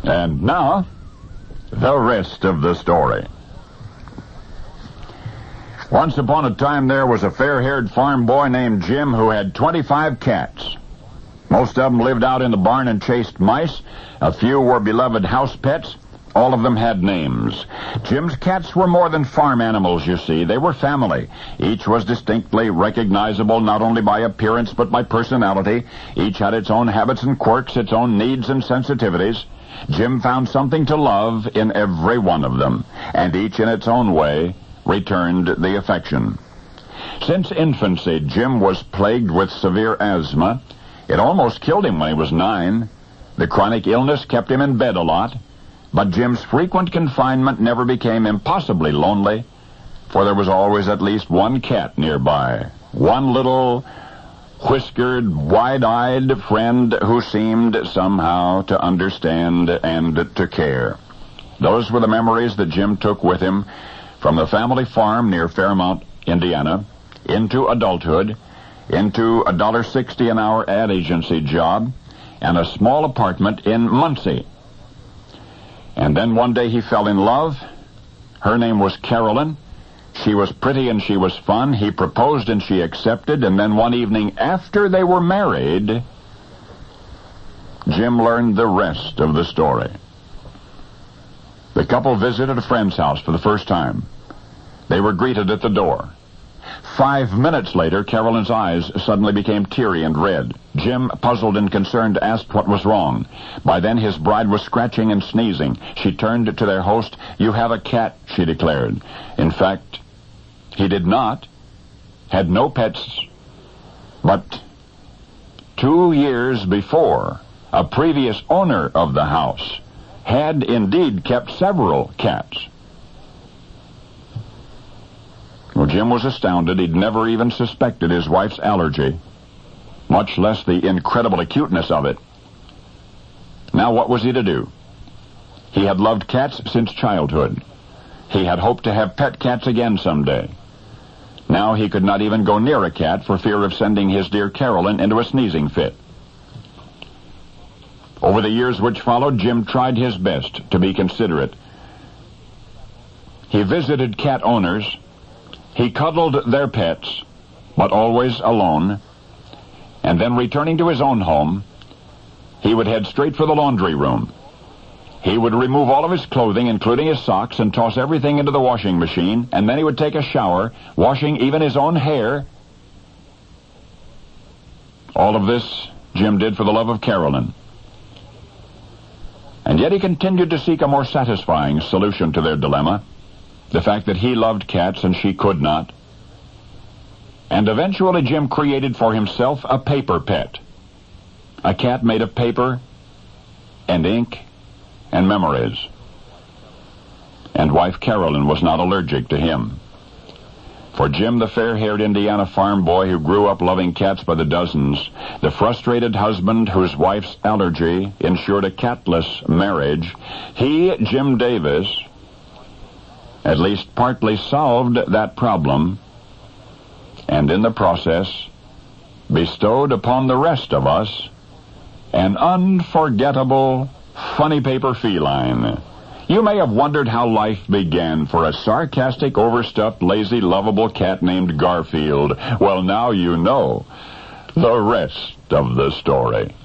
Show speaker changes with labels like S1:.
S1: And now, the rest of the story. Once upon a time, there was a fair-haired farm boy named Jim who had 25 cats. Most of them lived out in the barn and chased mice. A few were beloved house pets. All of them had names. Jim's cats were more than farm animals, you see. They were family. Each was distinctly recognizable not only by appearance but by personality. Each had its own habits and quirks, its own needs and sensitivities. Jim found something to love in every one of them, and each in its own way returned the affection. Since infancy, Jim was plagued with severe asthma. It almost killed him when he was 9. The chronic illness kept him in bed a lot, but Jim's frequent confinement never became impossibly lonely, for there was always at least one cat nearby, one little whiskered, wide-eyed friend who seemed somehow to understand and to care. Those were the memories that Jim took with him from the family farm near Fairmount, Indiana, into adulthood, into a $1.60 an hour ad agency job, and a small apartment in Muncie. And then one day he fell in love. Her name was Carolyn. She was pretty and she was fun. He proposed and she accepted. And then one evening after they were married, Jim learned the rest of the story. The couple visited a friend's house for the first time. They were greeted at the door. 5 minutes later, Carolyn's eyes suddenly became teary and red. Jim, puzzled and concerned, asked what was wrong. By then, his bride was scratching and sneezing. She turned to their host. "You have a cat," she declared. In fact, he did not, had no pets, but 2 years before, a previous owner of the house had indeed kept several cats. Well, Jim was astounded. He'd never even suspected his wife's allergy, much less the incredible acuteness of it. Now, what was he to do? He had loved cats since childhood. He had hoped to have pet cats again someday. Now he could not even go near a cat for fear of sending his dear Carolyn into a sneezing fit. Over the years which followed, Jim tried his best to be considerate. He visited cat owners. He cuddled their pets, but always alone. And then, returning to his own home, he would head straight for the laundry room. He would remove all of his clothing, including his socks, and toss everything into the washing machine, and then he would take a shower, washing even his own hair. All of this Jim did for the love of Carolyn. And yet he continued to seek a more satisfying solution to their dilemma, the fact that he loved cats and she could not. And eventually Jim created for himself a paper pet, a cat made of paper and ink and memories. And wife Carolyn was not allergic to him. For Jim, the fair-haired Indiana farm boy who grew up loving cats by the dozens, the frustrated husband whose wife's allergy ensured a catless marriage, he, Jim Davis, at least partly solved that problem, and in the process bestowed upon the rest of us an unforgettable, funny paper feline. You may have wondered how life began for a sarcastic, overstuffed, lazy, lovable cat named Garfield. Well, now you know the rest of the story.